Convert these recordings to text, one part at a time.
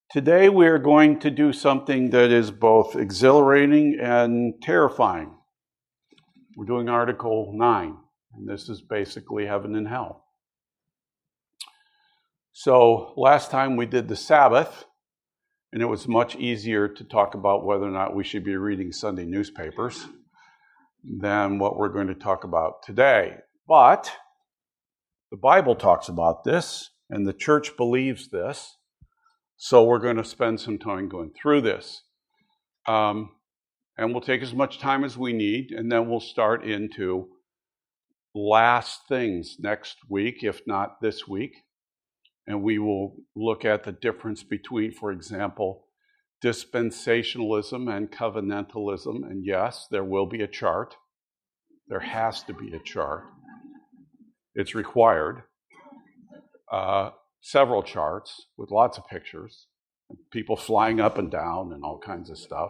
Today we are going to do something that is both exhilarating and terrifying. We're doing Article 9, and this is basically heaven and hell. So last time we did the Sabbath, and it was much easier to talk about whether or not we should be reading Sunday newspapers than what we're going to talk about today. But the Bible talks about this, and the church believes this. So we're going to spend some time going through this. And we'll take as much time as we need, and then we'll start into last things next week, if not this week. And we will look at the difference between, for example, dispensationalism and covenantalism. And yes, there will be a chart. There has to be a chart. It's required. Several charts with lots of pictures, people flying up and down and all kinds of stuff.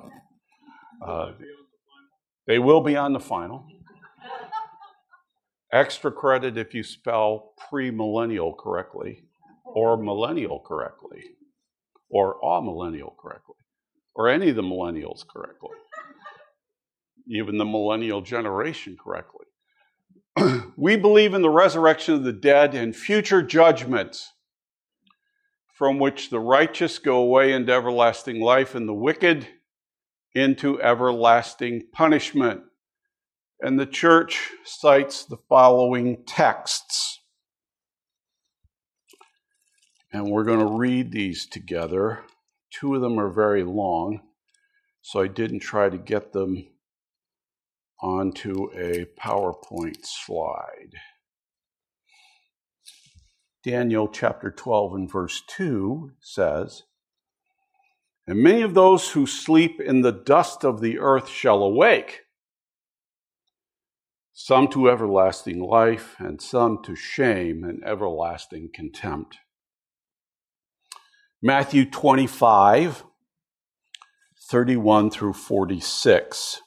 They will be on the final. Extra credit if you spell premillennial correctly, or millennial correctly, or amillennial correctly, or any of the millennials correctly, even the millennial generation correctly. We believe in the resurrection of the dead and future judgments, from which the righteous go away into everlasting life and the wicked into everlasting punishment. And the church cites the following texts. And we're going to read these together. Two of them are very long, so I didn't try to get them onto a PowerPoint slide. Daniel chapter 12 and verse 2 says, "And many of those who sleep in the dust of the earth shall awake, some to everlasting life, and some to shame and everlasting contempt." Matthew 25, 31 through 46.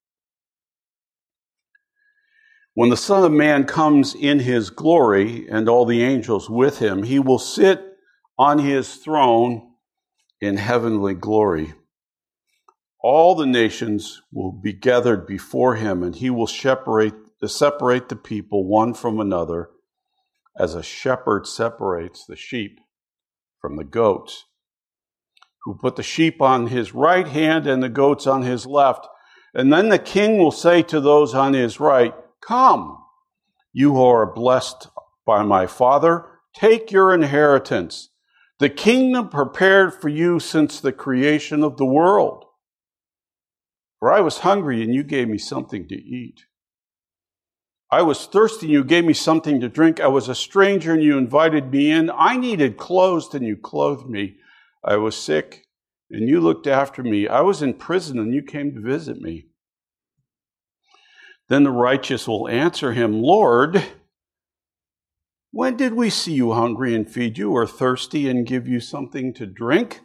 "When the Son of Man comes in his glory and all the angels with him, he will sit on his throne in heavenly glory. All the nations will be gathered before him, and he will separate the people one from another, as a shepherd separates the sheep from the goats. Who put the sheep on his right hand and the goats on his left. And then the king will say to those on his right, 'Come, you who are blessed by my Father, take your inheritance, the kingdom prepared for you since the creation of the world. For I was hungry, and you gave me something to eat. I was thirsty, and you gave me something to drink. I was a stranger, and you invited me in. I needed clothes, and you clothed me. I was sick, and you looked after me. I was in prison, and you came to visit me.' Then the righteous will answer him, 'Lord, when did we see you hungry and feed you, or thirsty and give you something to drink?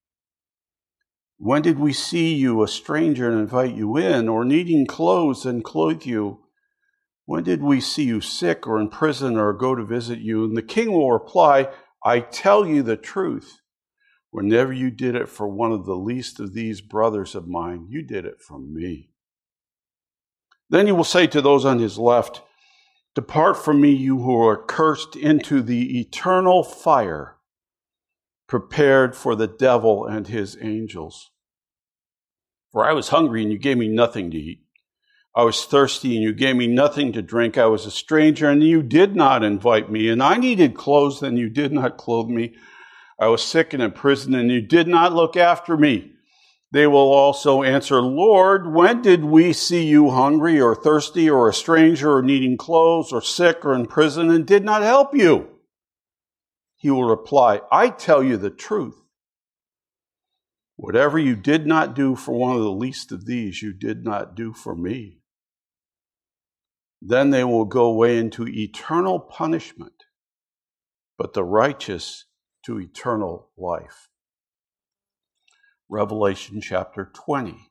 When did we see you a stranger and invite you in, or needing clothes and clothe you? When did we see you sick or in prison or go to visit you?' And the king will reply, 'I tell you the truth. Whenever you did it for one of the least of these brothers of mine, you did it for me.' Then he will say to those on his left, 'Depart from me, you who are cursed, into the eternal fire, prepared for the devil and his angels. For I was hungry, and you gave me nothing to eat. I was thirsty, and you gave me nothing to drink. I was a stranger, and you did not invite me. And I needed clothes, and you did not clothe me. I was sick and in prison, and you did not look after me.' They will also answer, 'Lord, when did we see you hungry or thirsty or a stranger or needing clothes or sick or in prison and did not help you?' He will reply, 'I tell you the truth. Whatever you did not do for one of the least of these, you did not do for me.' Then they will go away into eternal punishment, but the righteous to eternal life." Revelation chapter 20,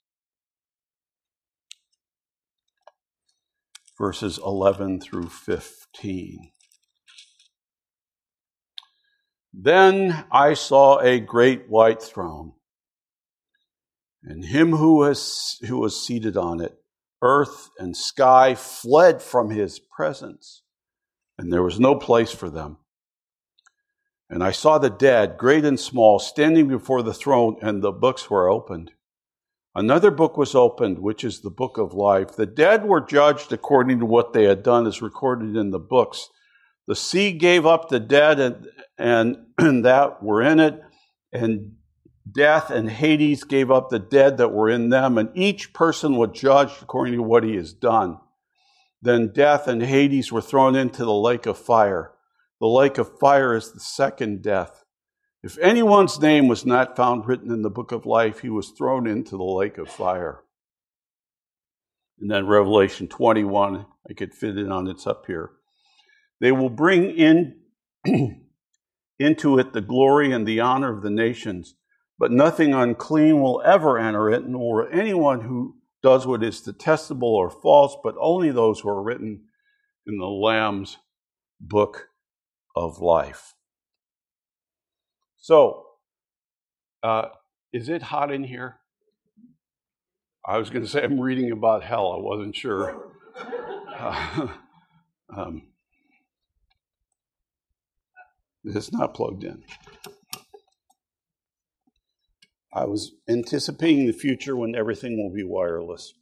verses 11 through 15. Then I saw a great white throne, and him who was seated on it. Earth and sky fled from his presence, and there was no place for them. And I saw the dead, great and small, standing before the throne, and the books were opened. Another book was opened, which is the book of life. The dead were judged according to what they had done, as recorded in the books. The sea gave up the dead and that were in it, and death and Hades gave up the dead that were in them, and each person was judged according to what he has done. Then death and Hades were thrown into the lake of fire. The lake of fire is the second death. If anyone's name was not found written in the book of life, he was thrown into the lake of fire. And then Revelation 21, I could fit it on, it's up here. They will bring in into it the glory and the honor of the nations, but nothing unclean will ever enter it, nor anyone who does what is detestable or false, but only those who are written in the Lamb's book of life. So, is it hot in here? I was going to say I'm reading about hell. I wasn't sure. It's not plugged in. I was anticipating the future when everything will be wireless.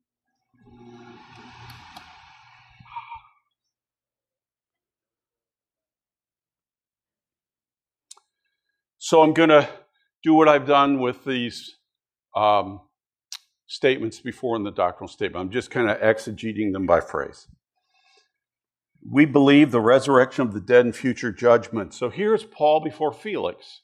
So I'm going to do what I've done with these statements before in the doctrinal statement. I'm just kind of exegeting them by phrase. We believe the resurrection of the dead and future judgment. So here's Paul before Felix.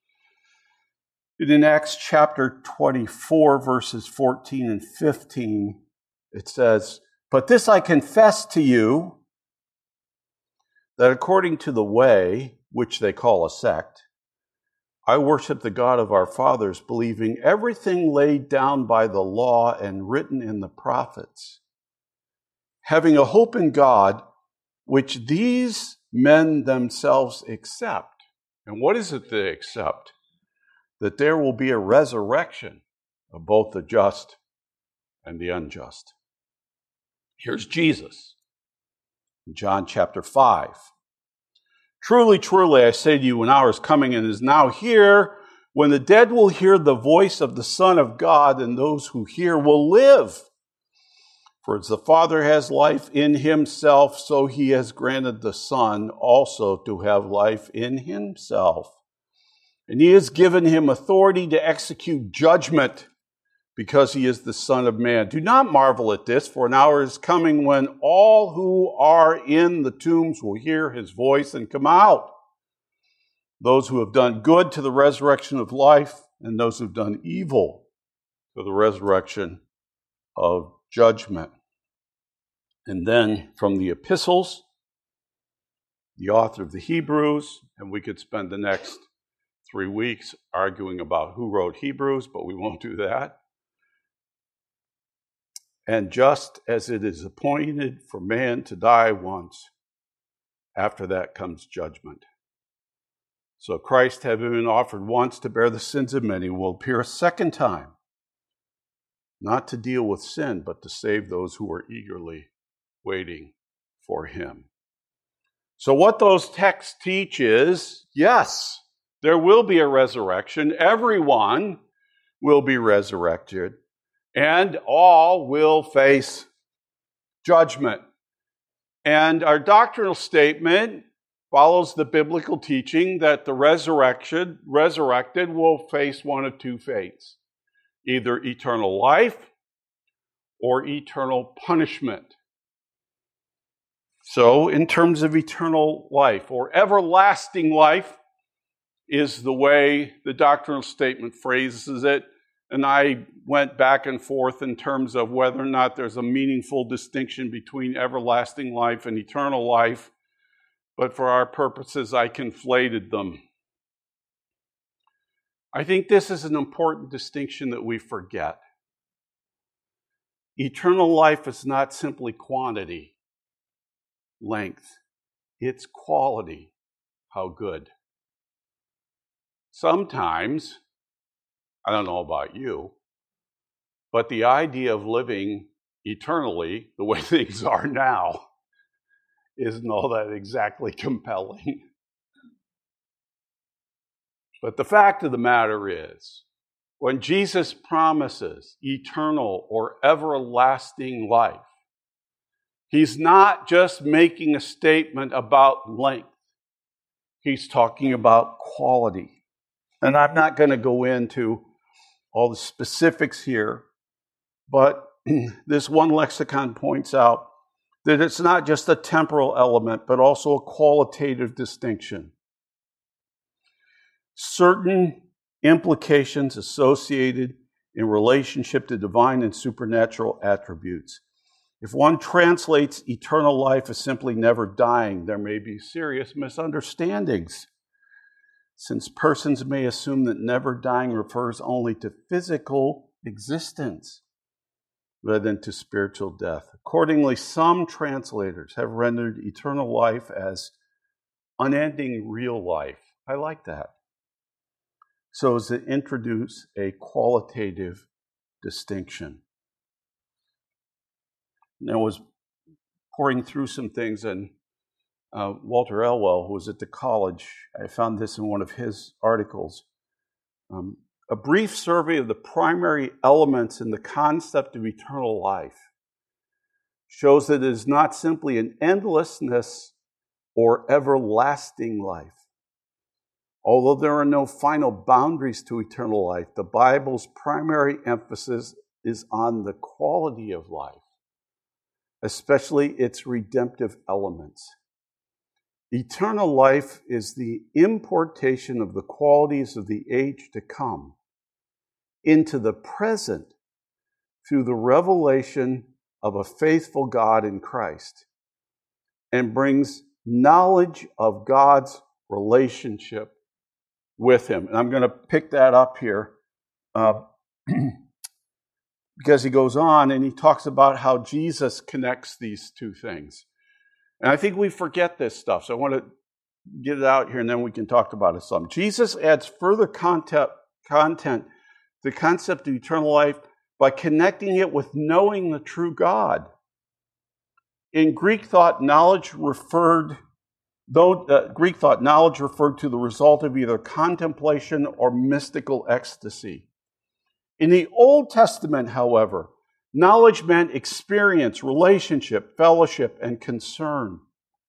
In Acts chapter 24, verses 14 and 15, it says, "But this I confess to you, that according to the way, which they call a sect, I worship the God of our fathers, believing everything laid down by the law and written in the prophets, having a hope in God, which these men themselves accept." And what is it they accept? That there will be a resurrection of both the just and the unjust. Here's Jesus in John chapter 5. "Truly, truly, I say to you, an hour is coming and is now here, when the dead will hear the voice of the Son of God, and those who hear will live. For as the Father has life in himself, so he has granted the Son also to have life in himself. And he has given him authority to execute judgment, because he is the Son of Man. Do not marvel at this, for an hour is coming when all who are in the tombs will hear his voice and come out. Those who have done good to the resurrection of life, and those who have done evil to the resurrection of judgment." And then from the epistles, the author of the Hebrews, and we could spend the next 3 weeks arguing about who wrote Hebrews, but we won't do that. "And just as it is appointed for man to die once, after that comes judgment. So Christ, having been offered once to bear the sins of many, will appear a second time, not to deal with sin, but to save those who are eagerly waiting for him." So what those texts teach is, yes, there will be a resurrection. Everyone will be resurrected, and all will face judgment. And our doctrinal statement follows the biblical teaching that the resurrected will face one of two fates: either eternal life or eternal punishment. So, in terms of eternal life, or everlasting life, is the way the doctrinal statement phrases it. And I went back and forth in terms of whether or not there's a meaningful distinction between everlasting life and eternal life. But for our purposes, I conflated them. I think this is an important distinction that we forget. Eternal life is not simply quantity, length. It's quality, how good. sometimes, I don't know about you, but the idea of living eternally the way things are now isn't all that exactly compelling. But the fact of the matter is, when Jesus promises eternal or everlasting life, he's not just making a statement about length. He's talking about quality. And I'm not going to go into all the specifics here, but this one lexicon points out that it's not just a temporal element, but also a qualitative distinction. Certain implications associated in relationship to divine and supernatural attributes. If one translates eternal life as simply never dying, there may be serious misunderstandings, since persons may assume that never dying refers only to physical existence rather than to spiritual death. Accordingly, some translators have rendered eternal life as unending real life. I like that. So as to introduce a qualitative distinction. And I was pouring through some things, and Walter Elwell, who was at the college, I found this in one of his articles. A brief survey of the primary elements in the concept of eternal life shows that it is not simply an endlessness or everlasting life. Although there are no final boundaries to eternal life, the Bible's primary emphasis is on the quality of life, especially its redemptive elements. Eternal life is the importation of the qualities of the age to come into the present through the revelation of a faithful God in Christ, and brings knowledge of God's relationship with him. And I'm going to pick that up here because he goes on and he talks about how Jesus connects these two things. And I think we forget this stuff, so I want to get it out here and then we can talk about it some. Jesus adds further content to the concept of eternal life by connecting it with knowing the true God. In Greek thought, knowledge referred to the result of either contemplation or mystical ecstasy. In the Old Testament, however, knowledge meant experience, relationship, fellowship, and concern.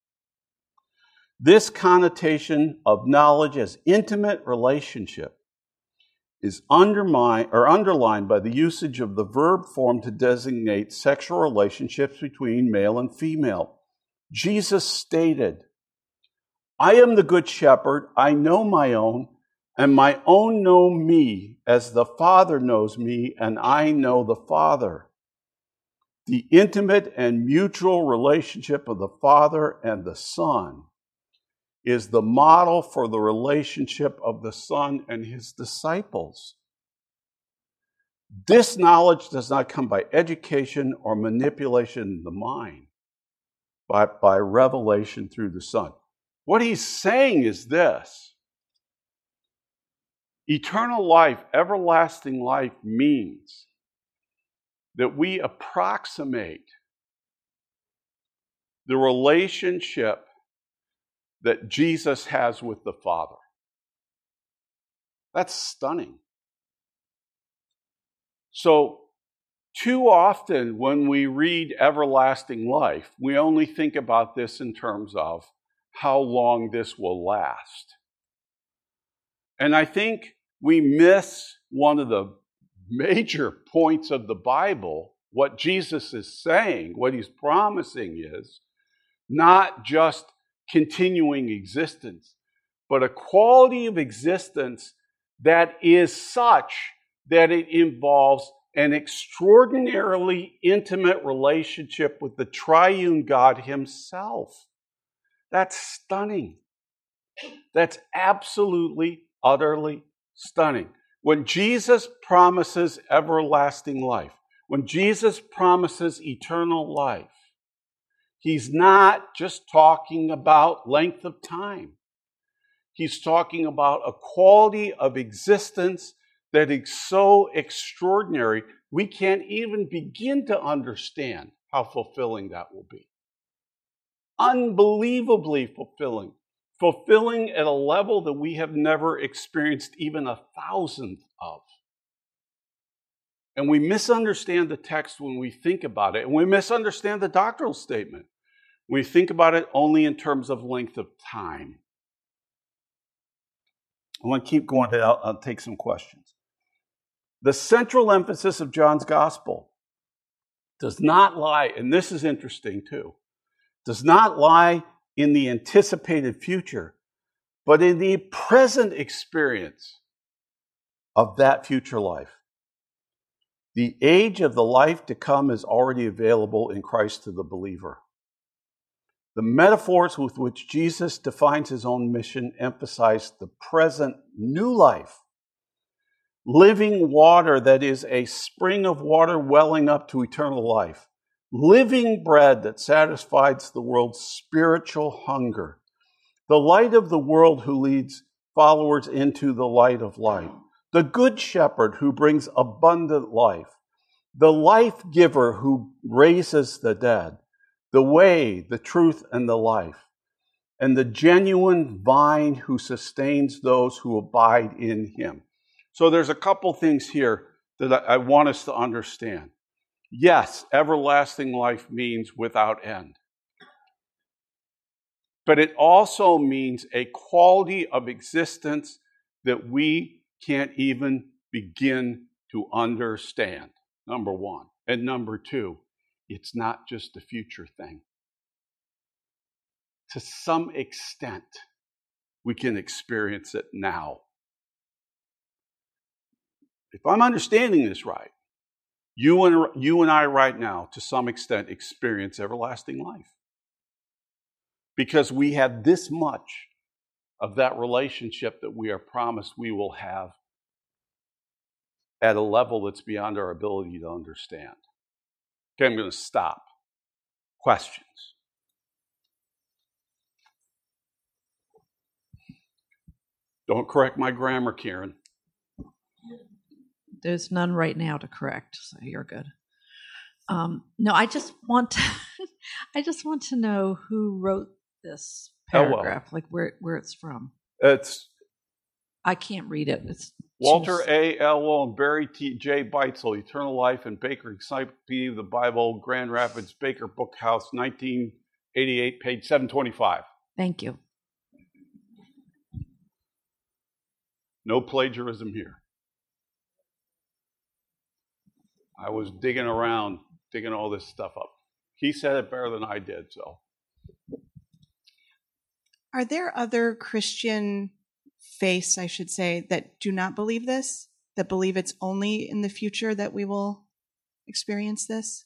This connotation of knowledge as intimate relationship is underlined by the usage of the verb form to designate sexual relationships between male and female. Jesus stated, "I am the good shepherd, I know my own, and my own know me, as the Father knows me, and I know the Father." The intimate and mutual relationship of the Father and the Son is the model for the relationship of the Son and his disciples. This knowledge does not come by education or manipulation in the mind, but by revelation through the Son. What he's saying is this: eternal life, everlasting life, means that we approximate the relationship that Jesus has with the Father. That's stunning. So, too often when we read everlasting life, we only think about this in terms of how long this will last. And I think we miss one of the major points of the Bible. What Jesus is saying, what he's promising is not just continuing existence, but a quality of existence that is such that it involves an extraordinarily intimate relationship with the triune God himself. That's stunning. That's absolutely, utterly stunning. When Jesus promises everlasting life, when Jesus promises eternal life, he's not just talking about length of time. He's talking about a quality of existence that is so extraordinary, we can't even begin to understand how fulfilling that will be. Unbelievably fulfilling. Fulfilling at a level that we have never experienced even 1,000th of. And we misunderstand the text when we think about it, and we misunderstand the doctrinal statement. We think about it only in terms of length of time. I want to keep going. I'll take some questions. The central emphasis of John's gospel does not lie, and this is interesting too, does not lie in the anticipated future, but in the present experience of that future life. The age of the life to come is already available in Christ to the believer. The metaphors with which Jesus defines his own mission emphasize the present new life, living water that is a spring of water welling up to eternal life, living bread that satisfies the world's spiritual hunger, the light of the world who leads followers into the light of light, the good shepherd who brings abundant life, the life giver who raises the dead, the way, the truth, and the life, and the genuine vine who sustains those who abide in him. So there's a couple things here that I want us to understand. Yes, everlasting life means without end. But it also means a quality of existence that we can't even begin to understand, number one. And number two, it's not just a future thing. To some extent, we can experience it now. If I'm understanding this right, you and I right now, to some extent, experience everlasting life. Because we have this much of that relationship that we are promised we will have at a level that's beyond our ability to understand. Okay, I'm going to stop. Questions? Don't correct my grammar, Karen. There's none right now to correct, so you're good. No, I just want to know who wrote this paragraph, like where it's from. I can't read it. It's Walter A. Elwell and Barry J. Beitzel, Eternal Life and Baker Encyclopedia of the Bible, Grand Rapids, Baker Bookhouse, 1988, page 725. Thank you. No plagiarism here. I was digging around, digging all this stuff up. He said it better than I did, so. Are there other Christian faiths, I should say, that do not believe this? That believe it's only in the future that we will experience this?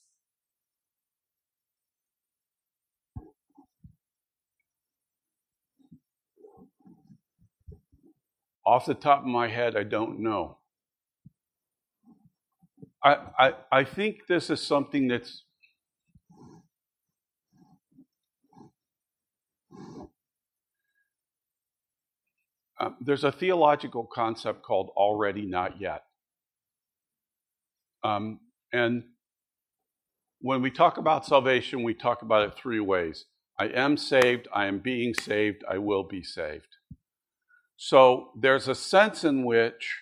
Off the top of my head, I don't know. I think this is something that's there's a theological concept called already not yet. And when we talk about salvation, we talk about it three ways. I am saved, I am being saved, I will be saved. So there's a sense in which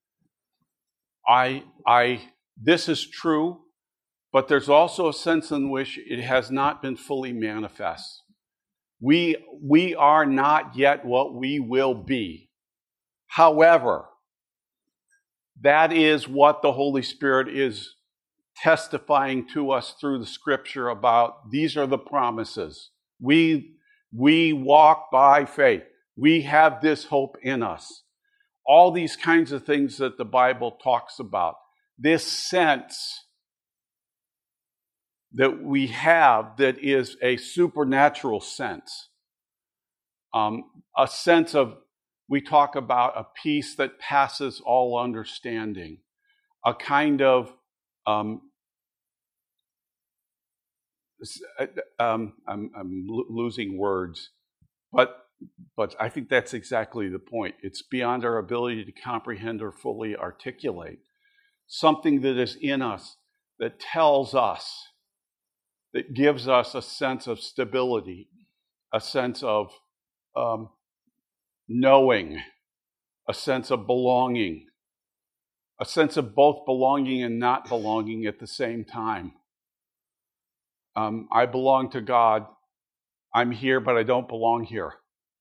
this is true, but there's also a sense in which it has not been fully manifest. We are not yet what we will be. However, that is what the Holy Spirit is testifying to us through the Scripture about. These are the promises. We walk by faith. We have this hope in us. All these kinds of things that the Bible talks about. This sense that we have that is a supernatural sense. A sense of, we talk about a peace that passes all understanding. A kind of, I'm losing words, but I think that's exactly the point. It's beyond our ability to comprehend or fully articulate. Something that is in us that tells us, that gives us a sense of stability, a sense of knowing, a sense of belonging, a sense of both belonging and not belonging at the same time. I belong to God. I'm here, but I don't belong here.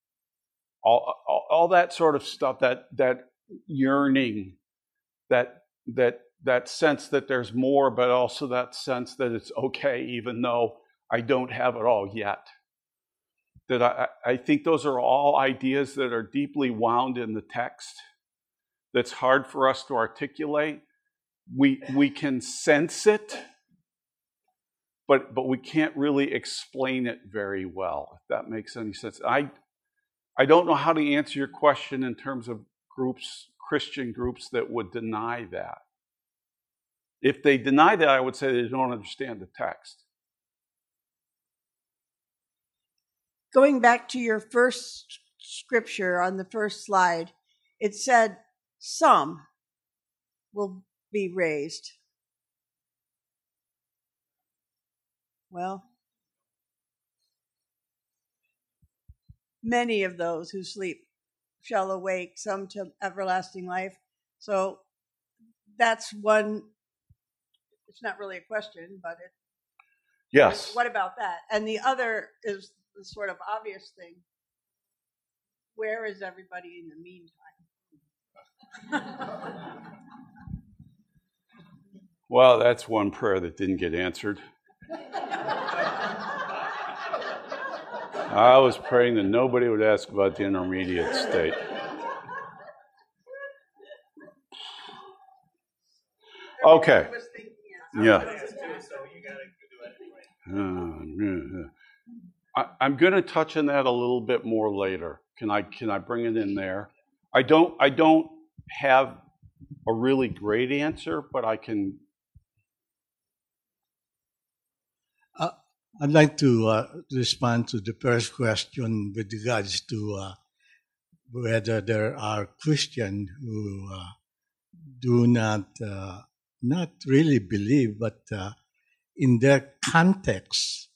All that sort of stuff, that yearning, that sense that there's more, but also that sense that it's okay, even though I don't have it all yet. That I think those are all ideas that are deeply wound in the text. That's hard for us to articulate. We can sense it, but we can't really explain it very well, if that makes any sense. I don't know how to answer your question in terms of groups, Christian groups that would deny that. If they deny that, I would say they don't understand the text. Going back to your first scripture on the first slide, it said some will be raised. Well, many of those who sleep shall awake, some to everlasting life. So that's one. It's not really a question, but it. Yes. What about that? And the other is the sort of obvious thing. Where is everybody in the meantime? Well, that's one prayer that didn't get answered. I was praying that nobody would ask about the intermediate state. Okay. Yeah. I'm going to touch on that a little bit more later. Can I bring it in there? I don't have a really great answer, but I can. I'd like to respond to the first question with regards to whether there are Christians who do not really believe, but in their context,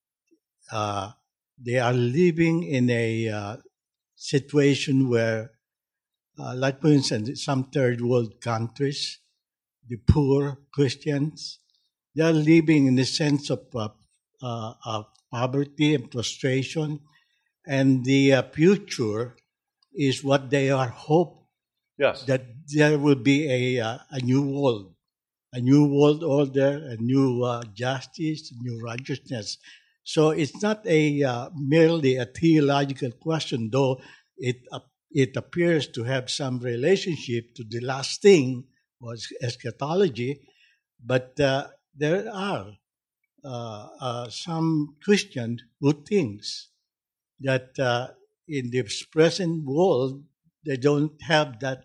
they are living in a situation where, like for instance, some third world countries, the poor Christians, they are living in a sense of poverty and frustration, and the future is what they are hoping. Yes. That there will be a new world order, a new justice, a new righteousness. So it's not merely a theological question, though it appears to have some relationship to the last thing, was eschatology. But there are some Christians who thinks that in this present world they don't have that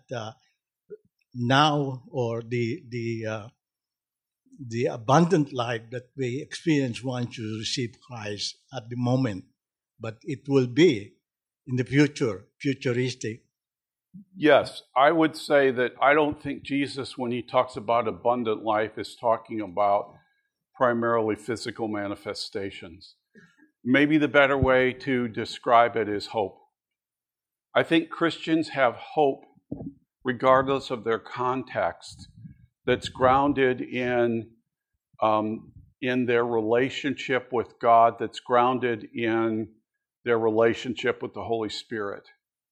now, or the abundant life that we experience once you receive Christ at the moment, but it will be in the future, futuristic. Yes, I would say that I don't think Jesus, when he talks about abundant life, is talking about primarily physical manifestations. Maybe the better way to describe it is hope. I think Christians have hope, regardless of their context, that's grounded in their relationship with God, that's grounded in their relationship with the Holy Spirit.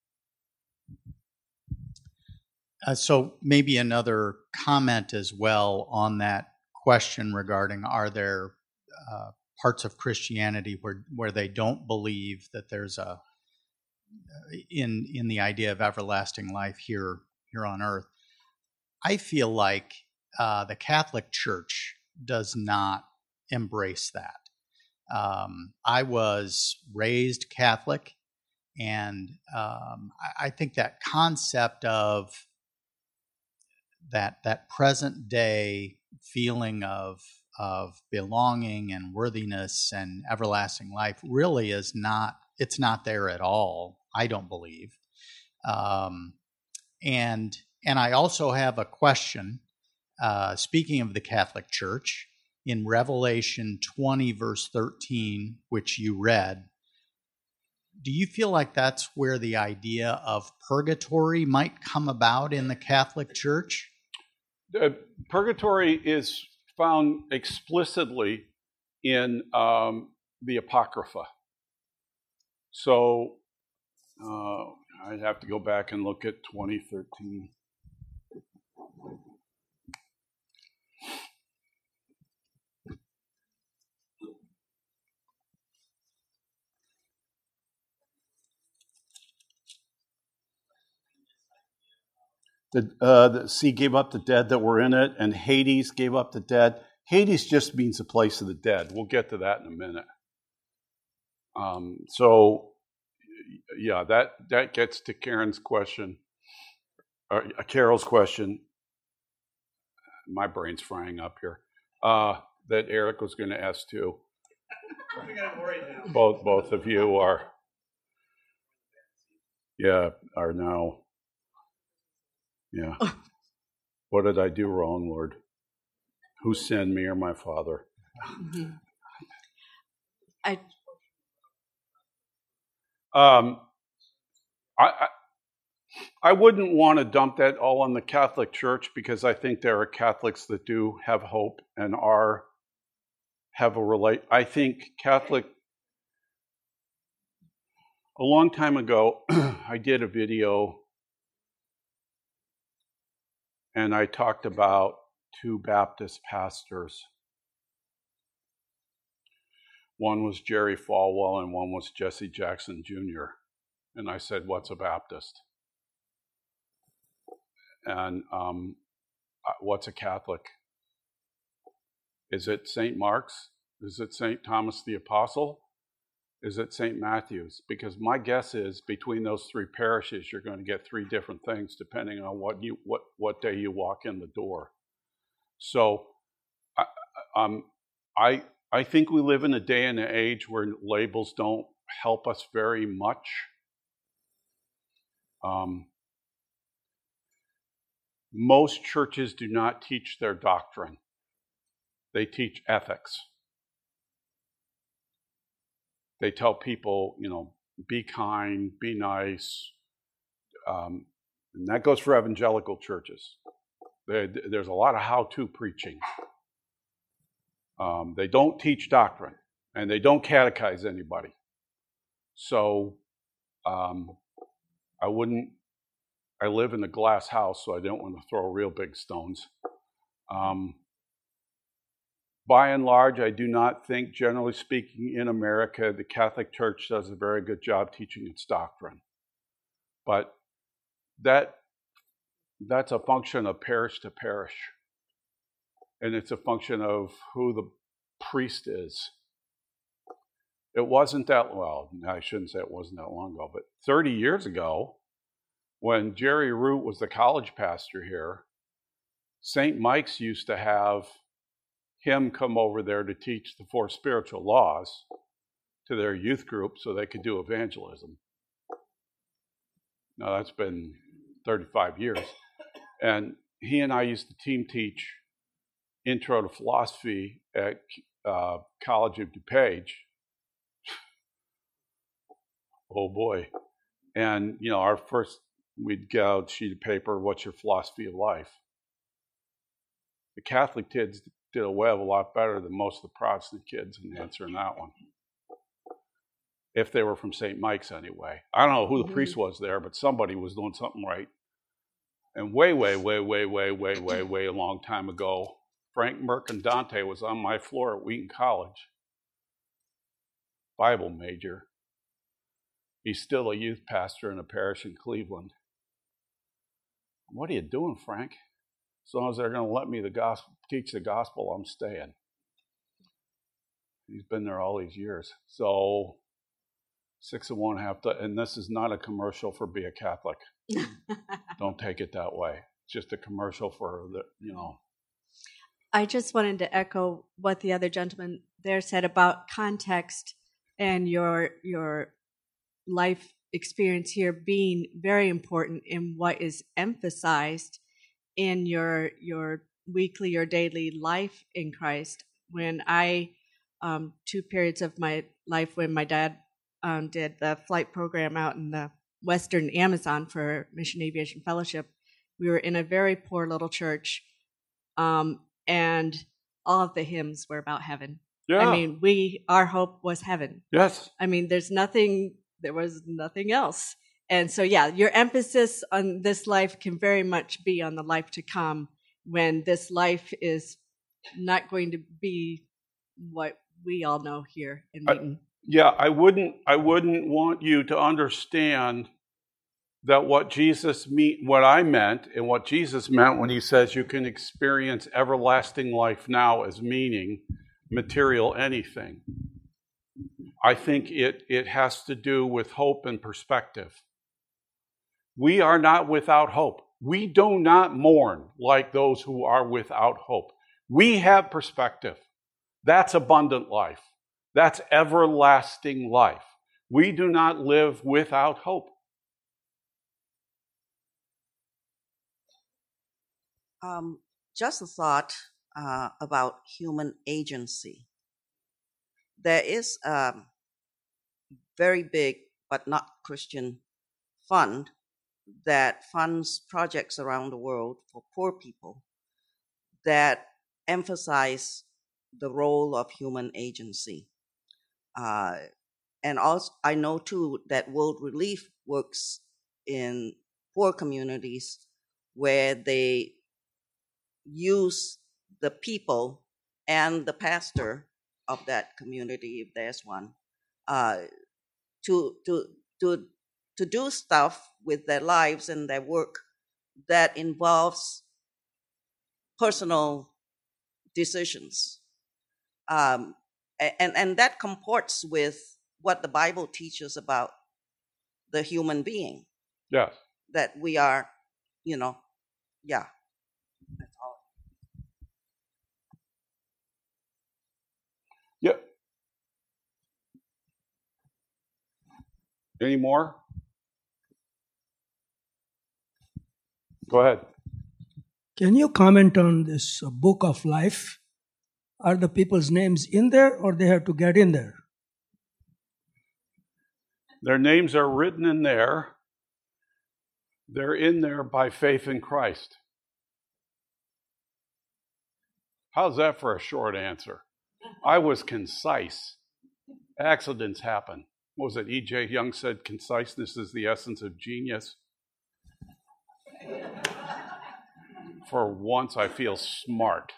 So maybe another comment as well on that question regarding, are there parts of Christianity where they don't believe that there's in the idea of everlasting life here on earth? I feel like the Catholic Church does not embrace that. I was raised Catholic, and I think that concept of that present day feeling of belonging and worthiness and everlasting life really is not it's not there at all, I don't believe. And I also have a question. Speaking of the Catholic Church, in Revelation 20, verse 13, which you read, do you feel like that's where the idea of purgatory might come about in the Catholic Church? Purgatory is found explicitly in the Apocrypha. So I'd have to go back and look at 2013. The sea gave up the dead that were in it, and Hades gave up the dead. Hades just means the place of the dead. We'll get to that in a minute. So, yeah, that gets to Karen's question, or Carol's question. My brain's frying up here. That Eric was going to ask too. Both of you are now. Yeah. What did I do wrong, Lord? Who sinned, me or my father? Mm-hmm. I wouldn't want to dump that all on the Catholic Church, because I think there are Catholics that do have hope and I think Catholic. A long time ago, I did a video and I talked about two Baptist pastors. One was Jerry Falwell and one was Jesse Jackson Jr. And I said, what's a Baptist? And what's a Catholic? Is it St. Mark's? Is it St. Thomas the Apostle? Is it St. Matthew's? Because my guess is between those three parishes, you're going to get three different things depending on what day you walk in the door. So I think we live in a day and an age where labels don't help us very much. Most churches do not teach their doctrine. They teach ethics. They tell people, be kind, be nice. And that goes for evangelical churches. There's a lot of how-to preaching. They don't teach doctrine, and they don't catechize anybody. So I live in a glass house, so I don't want to throw real big stones. By and large, I do not think, generally speaking, in America, the Catholic Church does a very good job teaching its doctrine. But that's a function of parish to parish. And it's a function of who the priest is. It wasn't that, well, I shouldn't say it wasn't that long ago, but 30 years ago, when Jerry Root was the college pastor here, St. Mike's used to have him come over there to teach the 4 spiritual laws to their youth group so they could do evangelism. Now, that's been 35 years. And he and I used to team teach Intro to Philosophy at College of DuPage. Oh, boy. And, our first, we'd get out a sheet of paper, what's your philosophy of life? The Catholic kids did a lot better than most of the Protestant kids in answering that one. If they were from St. Mike's anyway. I don't know who the priest was there, but somebody was doing something right. And way a long time ago, Frank Mercandante was on my floor at Wheaton College. Bible major. He's still a youth pastor in a parish in Cleveland. What are you doing, Frank? As long as they're going to let me teach the gospel, I'm staying. He's been there all these years. So 6 of one, half dozen. And this is not a commercial for Be a Catholic. Don't take it that way. It's just a commercial for I just wanted to echo what the other gentleman there said about context and your life experience here being very important in what is emphasized in your weekly or daily life in Christ. When I 2 periods of my life when my dad did the flight program out in the Western Amazon for Mission Aviation Fellowship, we were in a very poor little church, and all of the hymns were about heaven. Yeah. I mean, our hope was heaven. Yes. I mean, there was nothing else. And so, yeah, your emphasis on this life can very much be on the life to come, when this life is not going to be what we all know here in Wheaton. I wouldn't want you to understand that what I meant and what Jesus meant when he says you can experience everlasting life now as meaning material anything. I think it has to do with hope and perspective. We are not without hope. We do not mourn like those who are without hope. We have perspective. That's abundant life. That's everlasting life. We do not live without hope. Just a thought about human agency. There is a very big but not Christian fund that funds projects around the world for poor people that emphasize the role of human agency. And also, I know too that World Relief works in poor communities where they use the people and the pastor of that community, if there's one, to do stuff with their lives and their work that involves personal decisions. And that comports with what the Bible teaches about the human being. Yes. That we are, yeah. That's all. Yeah. Any more? Go ahead. Can you comment on this book of life? Are the people's names in there, or they have to get in there? Their names are written in there. They're in there by faith in Christ. How's that for a short answer? I was concise. Accidents happen. What was it? E.J. Young said, conciseness is the essence of genius. For once, I feel smart.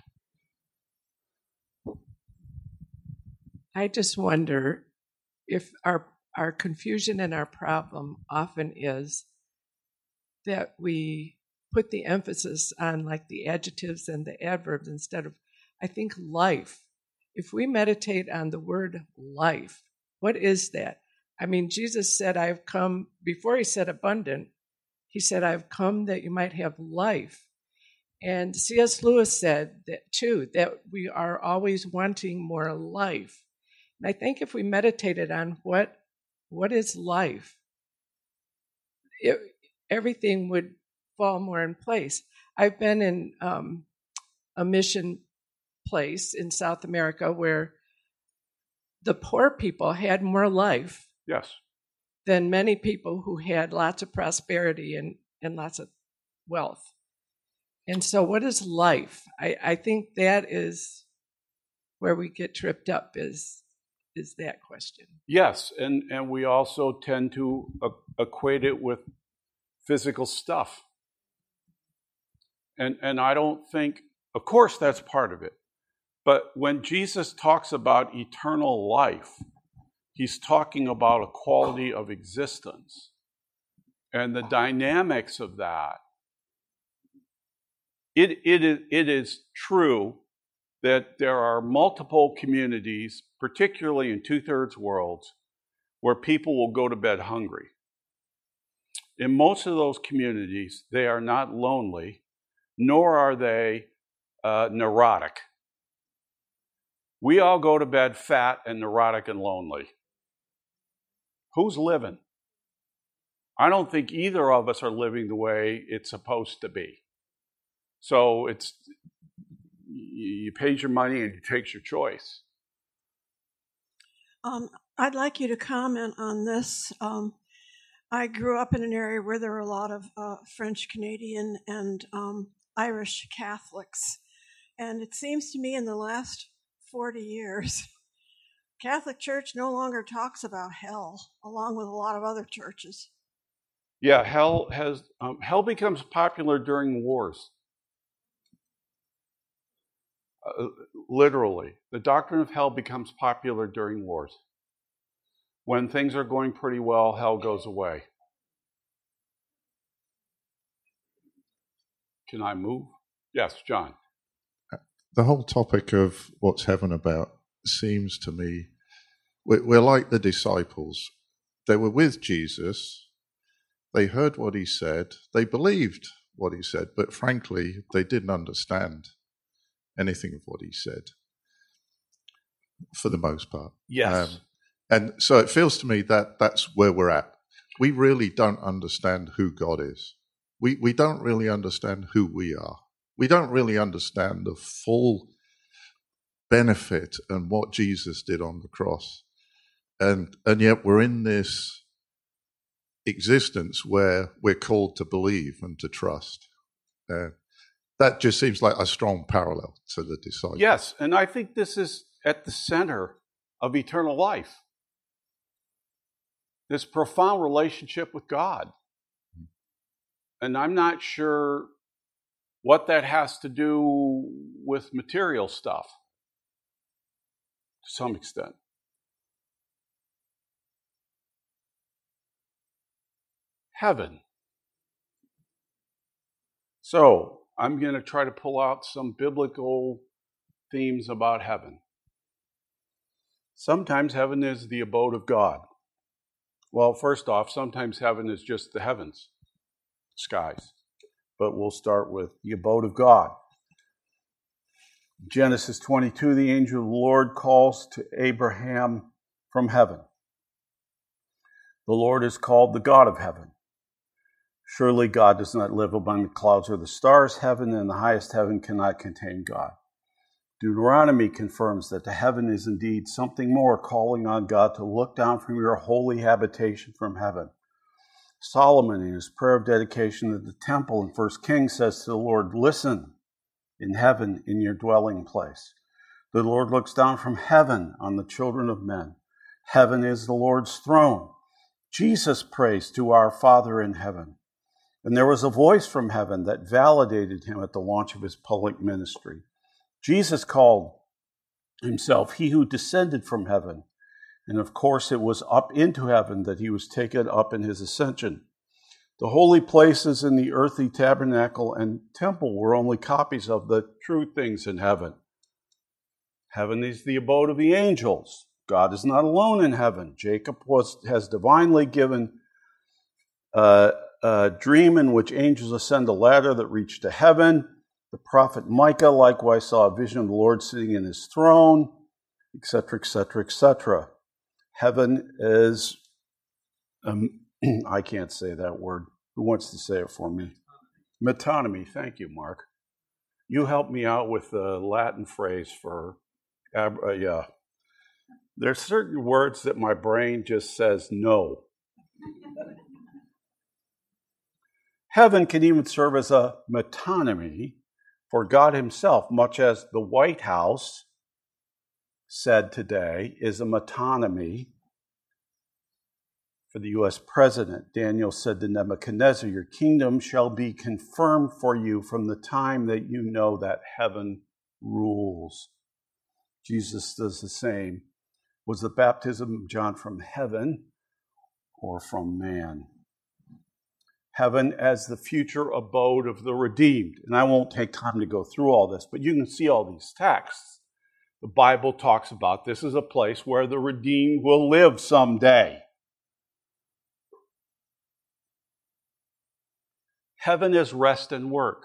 I just wonder if our confusion and our problem often is that we put the emphasis on like the adjectives and the adverbs instead of, I think, life. If we meditate on the word life, what is that? I mean, Jesus said, I've come, before he said abundant, he said, I've come that you might have life. And C.S. Lewis said that too, that we are always wanting more life. And I think if we meditated on what is life, everything would fall more in place. I've been in a mission place in South America where the poor people had more life than many people who had lots of prosperity and lots of wealth. And so what is life? I think that is where we get tripped up is that question. Yes, and we also tend to equate it with physical stuff. And I don't think, of course that's part of it, but when Jesus talks about eternal life, he's talking about a quality of existence. And the dynamics of that, it is true that there are multiple communities, particularly in two-thirds worlds, where people will go to bed hungry. In most of those communities, they are not lonely, nor are they neurotic. We all go to bed fat and neurotic and lonely. Who's living? I don't think either of us are living the way it's supposed to be. So you paid your money and you take your choice. I'd like you to comment on this. I grew up in an area where there were a lot of French Canadian and Irish Catholics. And it seems to me in the last 40 years, Catholic Church no longer talks about hell, along with a lot of other churches. Yeah, hell becomes popular during wars. Literally, the doctrine of hell becomes popular during wars. When things are going pretty well, hell goes away. Can I move? Yes, John. The whole topic of what's heaven about seems to me, we're like the disciples. They were with Jesus. They heard what he said. They believed what he said. But frankly, they didn't understand anything of what he said, for the most part. Yes. And so it feels to me that that's where we're at. We really don't understand who God is. We don't really understand who we are. We don't really understand the full benefit and what Jesus did on the cross. And yet we're in this existence where we're called to believe and to trust. That just seems like a strong parallel to the disciples. Yes, and I think this is at the center of eternal life. This profound relationship with God. And I'm not sure what that has to do with material stuff, to some extent. Heaven. So, I'm going to try to pull out some biblical themes about heaven. Sometimes heaven is the abode of God. Well, first off, sometimes heaven is just the heavens, skies. But we'll start with the abode of God. Genesis 22, the angel of the Lord calls to Abraham from heaven. The Lord is called the God of heaven. Surely God does not live among the clouds or the stars. Heaven and the highest heaven cannot contain God. Deuteronomy confirms that the heaven is indeed something more, calling on God to look down from your holy habitation from heaven. Solomon, in his prayer of dedication of the temple in 1 Kings, says to the Lord, listen in heaven in your dwelling place. The Lord looks down from heaven on the children of men. Heaven is the Lord's throne. Jesus prays to our Father in heaven. And there was a voice from heaven that validated him at the launch of his public ministry. Jesus called himself he who descended from heaven. And of course, it was up into heaven that he was taken up in his ascension. The holy places in the earthly tabernacle and temple were only copies of the true things in heaven. Heaven is the abode of the angels. God is not alone in heaven. Jacob has divinely given a dream in which angels ascend a ladder that reached to heaven. The prophet Micah likewise saw a vision of the Lord sitting in his throne, etc., etc., etc. Heaven is, I can't say that word. Who wants to say it for me? Metonymy. Thank you, Mark. You helped me out with the Latin phrase for, yeah. There's certain words that my brain just says no. Heaven can even serve as a metonymy for God himself, much as the White House said today is a metonymy for the U.S. president. Daniel said to Nebuchadnezzar, your kingdom shall be confirmed for you from the time that you know that heaven rules. Jesus does the same. Was the baptism of John from heaven or from man? Heaven as the future abode of the redeemed. And I won't take time to go through all this, but you can see all these texts. The Bible talks about this as a place where the redeemed will live someday. Heaven is rest and work.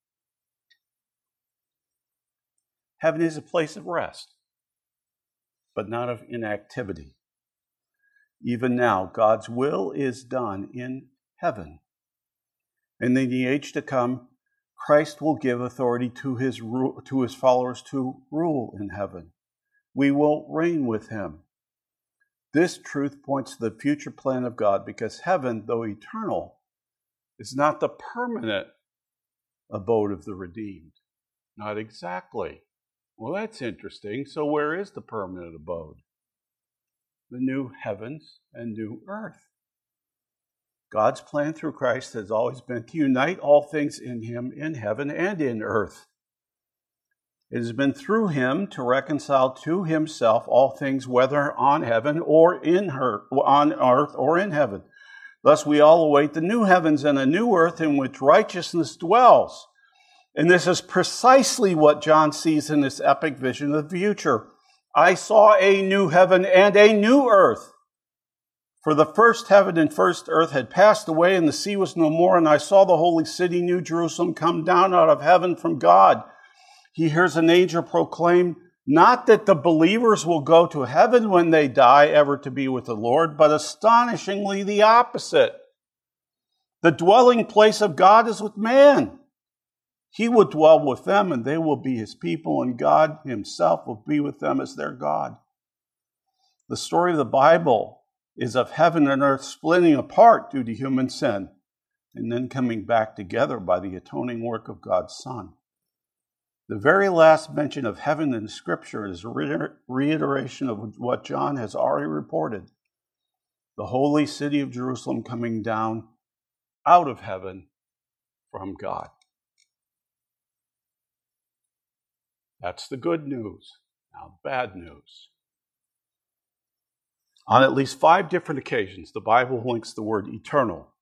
Heaven is a place of rest, but not of inactivity. Even now, God's will is done in heaven. And in the age to come, Christ will give authority to his followers to rule in heaven. We will reign with him. This truth points to the future plan of God, because heaven, though eternal, is not the permanent abode of the redeemed. Not exactly. Well, that's interesting. So where is the permanent abode? The new heavens and new earth. God's plan through Christ has always been to unite all things in him in heaven and in earth. It has been through him to reconcile to himself all things, whether on heaven or on earth or in heaven. Thus we all await the new heavens and a new earth in which righteousness dwells. And this is precisely what John sees in this epic vision of the future. I saw a new heaven and a new earth. For the first heaven and first earth had passed away, and the sea was no more. And I saw the holy city, New Jerusalem, come down out of heaven from God. He hears an angel proclaim, not that the believers will go to heaven when they die, ever to be with the Lord, but astonishingly the opposite. The dwelling place of God is with man. He will dwell with them, and they will be his people, and God himself will be with them as their God. The story of the Bible is of heaven and earth splitting apart due to human sin, and then coming back together by the atoning work of God's Son. The very last mention of heaven in Scripture is a reiteration of what John has already reported. The holy city of Jerusalem coming down out of heaven from God. That's the good news. Now, the bad news. On at least 5 different occasions, the Bible links the word eternal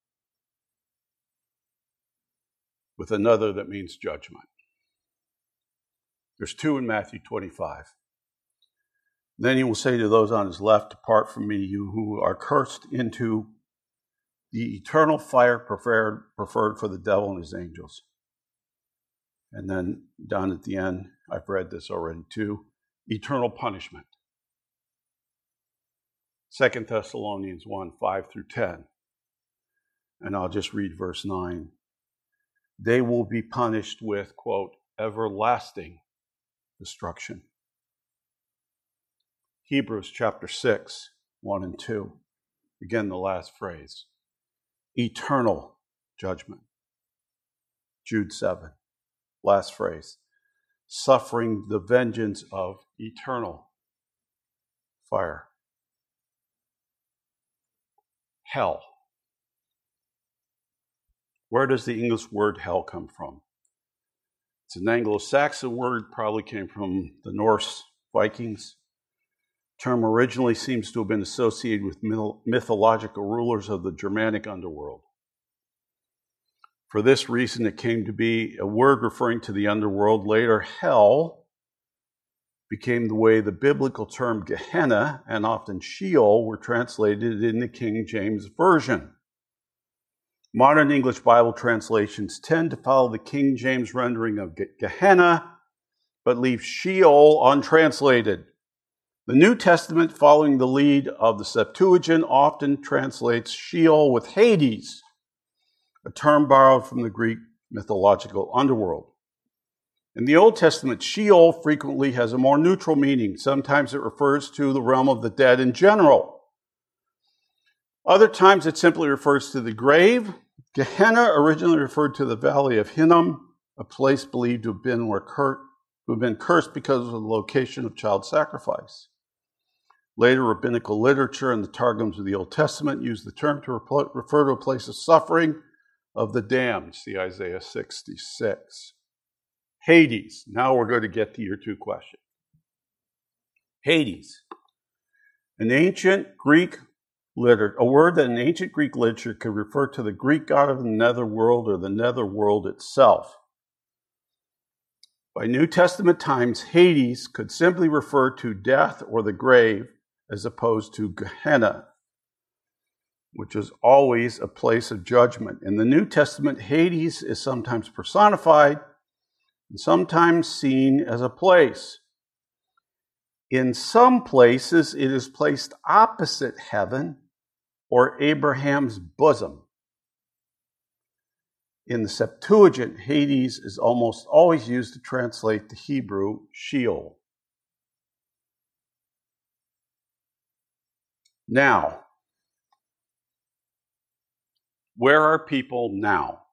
with another that means judgment. There's 2 in Matthew 25. Then he will say to those on his left, depart from me, you who are cursed, into the eternal fire prepared for the devil and his angels. And then down at the end, I've read this already too, eternal punishment. 2 Thessalonians 1, 5 through 10. And I'll just read verse 9. They will be punished with, quote, everlasting destruction. Hebrews chapter 6, 1 and 2. Again, the last phrase. Eternal judgment. Jude 7. Last phrase. Suffering the vengeance of eternal fire. Hell. Where does the English word hell come from? It's an Anglo-Saxon word, probably came from the Norse Vikings. The term originally seems to have been associated with mythological rulers of the Germanic underworld. For this reason, it came to be a word referring to the underworld. Later, hell became the way the biblical term Gehenna and often Sheol were translated in the King James Version. Modern English Bible translations tend to follow the King James rendering of Gehenna, but leave Sheol untranslated. The New Testament, following the lead of the Septuagint, often translates Sheol with Hades, a term borrowed from the Greek mythological underworld. In the Old Testament, Sheol frequently has a more neutral meaning. Sometimes it refers to the realm of the dead in general. Other times it simply refers to the grave. Gehenna originally referred to the valley of Hinnom, a place believed to have been cursed because of the location of child sacrifice. Later, rabbinical literature and the Targums of the Old Testament used the term to refer to a place of suffering of the damned. See Isaiah 66. Hades. Now we're going to get to your 2 questions. Hades. A word that in ancient Greek literature could refer to the Greek god of the netherworld or the netherworld itself. By New Testament times, Hades could simply refer to death or the grave as opposed to Gehenna, which is always a place of judgment. In the New Testament, Hades is sometimes personified and sometimes seen as a place. In some places, it is placed opposite heaven or Abraham's bosom. In the Septuagint, Hades is almost always used to translate the Hebrew Sheol. Now, where are people now?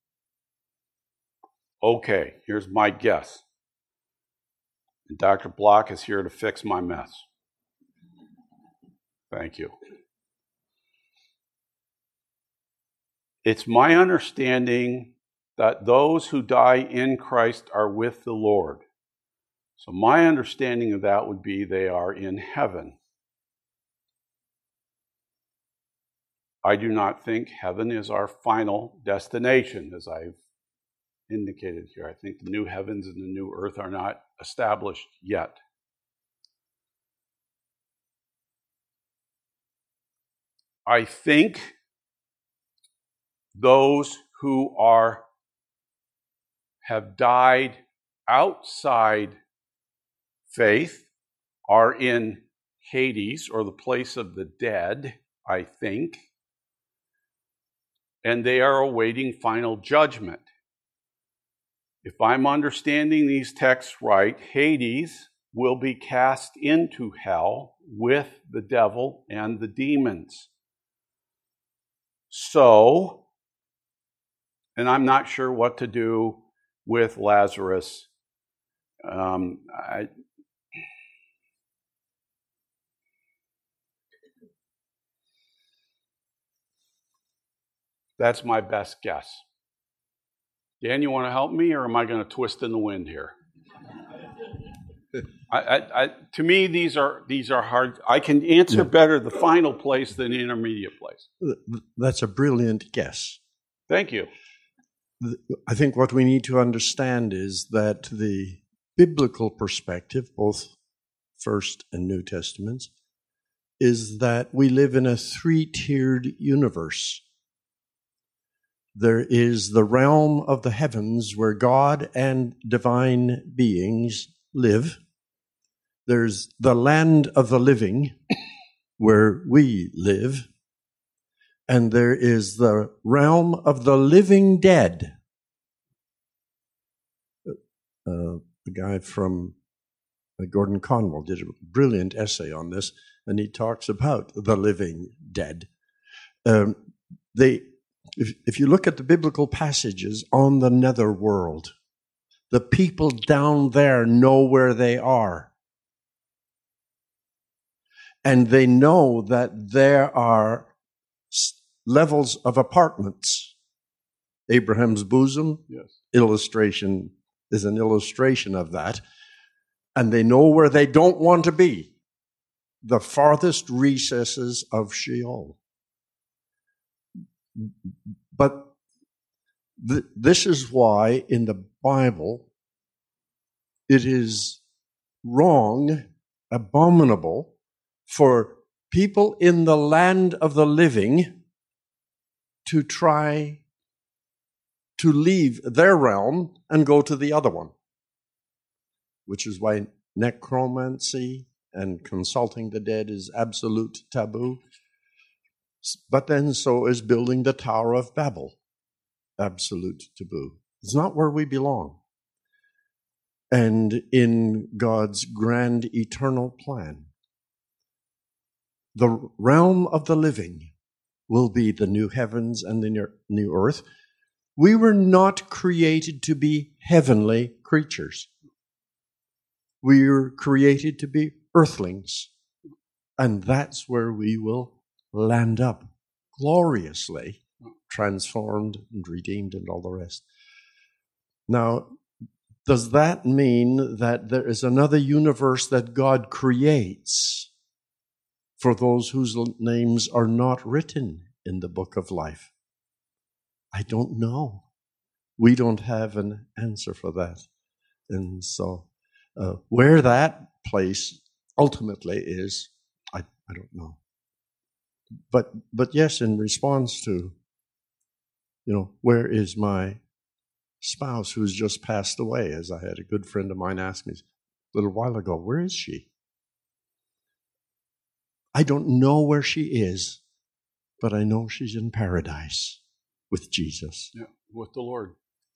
Okay, here's my guess. And Dr. Block is here to fix my mess. Thank you. It's my understanding that those who die in Christ are with the Lord. So my understanding of that would be they are in heaven. I do not think heaven is our final destination, as I've indicated here. I think the new heavens and the new earth are not established yet. I think those who have died outside faith are in Hades, or the place of the dead, I think, and they are awaiting final judgment. If I'm understanding these texts right, Hades will be cast into hell with the devil and the demons. So, and I'm not sure what to do with Lazarus. That's my best guess. Dan, you want to help me, or am I going to twist in the wind here? To me, these are hard. I can answer better the final place than the intermediate place. That's a brilliant guess. Thank you. I think what we need to understand is that the biblical perspective, both First and New Testaments, is that we live in a three-tiered universe. There is the realm of the heavens where God and divine beings live. There's the land of the living where we live. And there is the realm of the living dead. A guy from Gordon Conwell did a brilliant essay on this, and he talks about the living dead. If you look at the biblical passages on the netherworld, the people down there know where they are. And they know that there are levels of apartments. Abraham's bosom illustration is an illustration of that. And they know where they don't want to be. The farthest recesses of Sheol. But this is why in the Bible it is wrong, abominable, for people in the land of the living to try to leave their realm and go to the other one, which is why necromancy and consulting the dead is absolute taboo. But then so is building the Tower of Babel, absolute taboo. It's not where we belong. And in God's grand eternal plan, the realm of the living will be the new heavens and the new earth. We were not created to be heavenly creatures. We were created to be earthlings. And that's where we will land up gloriously, transformed and redeemed and all the rest. Now, does that mean that there is another universe that God creates for those whose names are not written in the book of life? I don't know. We don't have an answer for that. And so where that place ultimately is, I don't know. But yes, in response to, where is my spouse who's just passed away? As I had a good friend of mine ask me a little while ago, where is she? I don't know where she is, but I know she's in paradise with Jesus. Yeah. with the Lord.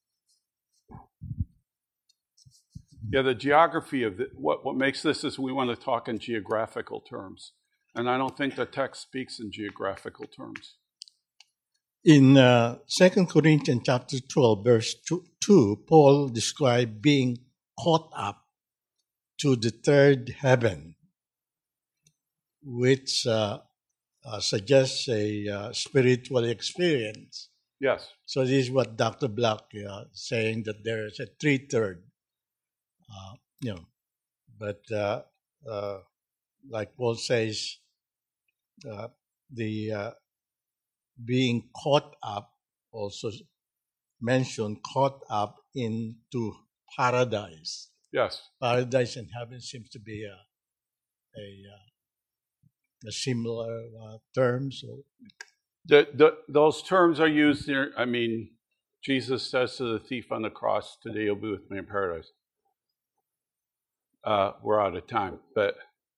Yeah, the geography of what makes this is we want to talk in geographical terms. And I don't think the text speaks in geographical terms. In 2 Corinthians chapter 12, verse 2, Paul described being caught up to the third heaven, which suggests a spiritual experience. Yes. So this is what Dr. Black saying, that there is a 3/3. But like Paul says, the being caught up, also mentioned caught up into paradise. Yes. Paradise and heaven seems to be a similar term. So those terms are used there. I mean, Jesus says to the thief on the cross, "Today you'll be with me in paradise." We're out of time, but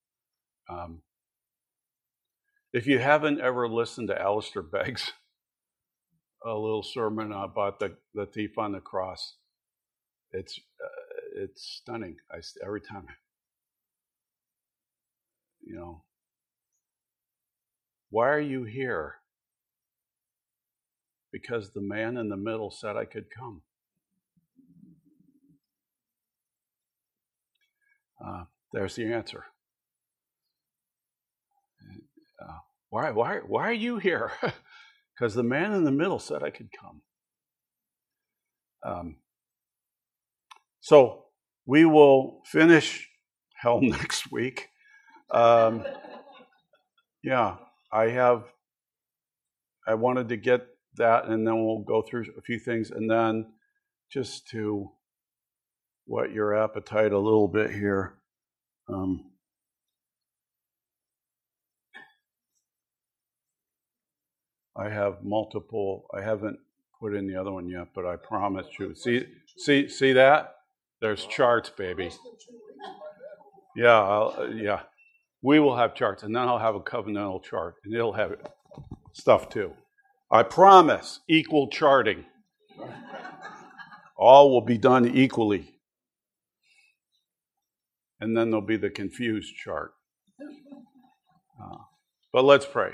if you haven't ever listened to Alistair Begg's a little sermon about the thief on the cross, it's stunning. Every time, why are you here? Because the man in the middle said I could come. There's the answer. Why are you here? Because the man in the middle said I could come. So we will finish hell next week. Yeah, I wanted to get that, and then we'll go through a few things, and then just to whet your appetite a little bit here. I have multiple. I haven't put in the other one yet, but I promise you. See that? There's charts, baby. Yeah. We will have charts, and then I'll have a covenantal chart, and it'll have stuff too. I promise, equal charting. All will be done equally. And then there'll be the confused chart. But let's pray.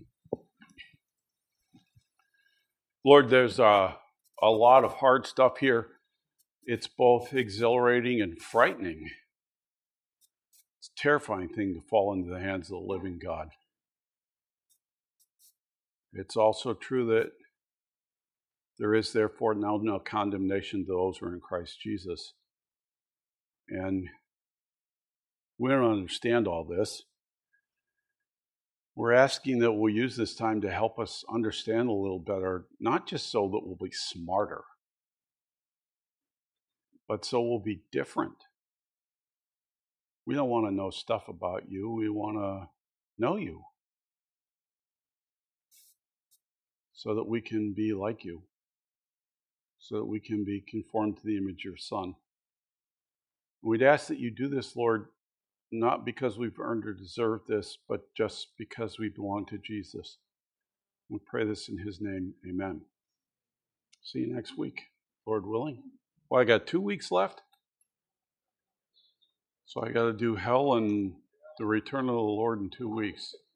Lord, there's a lot of hard stuff here. It's both exhilarating and frightening. It's a terrifying thing to fall into the hands of the living God. It's also true that there is therefore now no condemnation to those who are in Christ Jesus. And we don't understand all this. We're asking that we'll use this time to help us understand a little better, not just so that we'll be smarter, but so we'll be different. We don't want to know stuff about you. We want to know you so that we can be like you, so that we can be conformed to the image of your Son. We'd ask that you do this, Lord, not because we've earned or deserved this, but just because we belong to Jesus. We pray this in his name. Amen. See you next week, Lord willing. Well, I got 2 weeks left. So I got to do hell and the return of the Lord in 2 weeks.